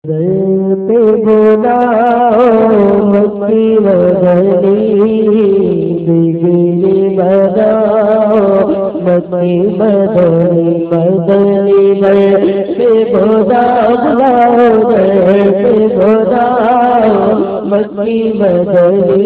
پہ بلاؤ مکی مدنی بگڑی بناؤ مکی مدنی مدنی پہ بلاؤ پہ بلاؤ مکی مدنی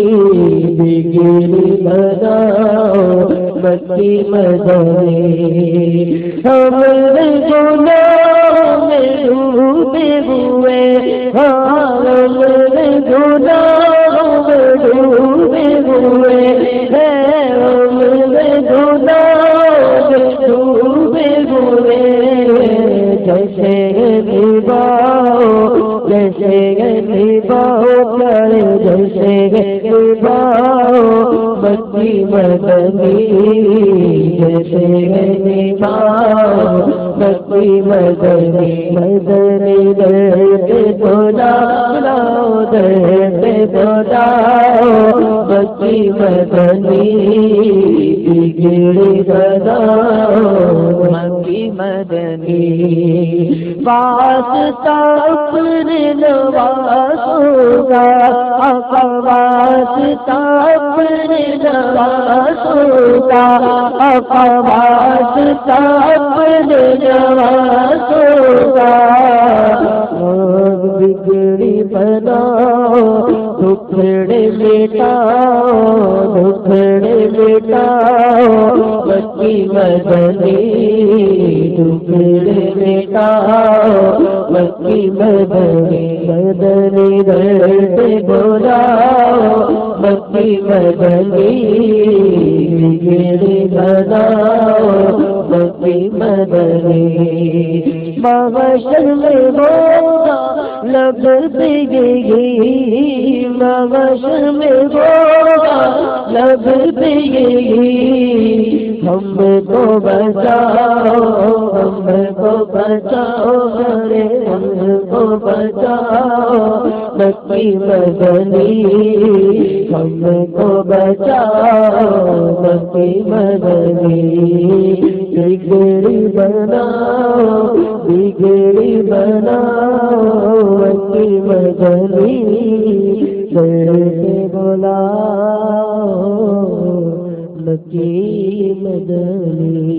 بگڑی بناؤ مکی مدنی ہمارے گناہ میں ڈوبے ہوئے ہمارے گناہ میں ڈوبے ہوئے ہمارے گناہ میں ڈوبے ہوئے جیسے نبھاؤ جیسے نبھاؤ کرے جیسے نبھاؤ مکی مدنی جیسے نبھاؤ مکی مدنی مدنی پہ بلاؤ پہ بلاؤ مکی مدنی بگڑی بناؤ مکی مدنی واسطہ اپنے نوازوں کا آقا واسطہ اپنے نوازوں کا آقا واسطہ اپنے نوازوں کا بگڑی بناؤ ٹکڑے مٹاؤ ٹکڑے مٹاؤ مکی مدنی ٹکڑے مٹاؤ مکی مدنی مدنی پہ بلاؤ مکی مدنی بگڑی بناؤ مکی مدنی محشر میں ہوگا لب پہ گئی محشر میں ہوگا لب پہ گئی ہم کو بچاؤ ہم کو بچاؤ میرے ہم کو بچاؤ مکی مدنی ہم کو بچاؤ مکی مدنی بگڑی بناؤ بگڑی بناؤ مکی مدنی پہ بلاؤ مکی مدنی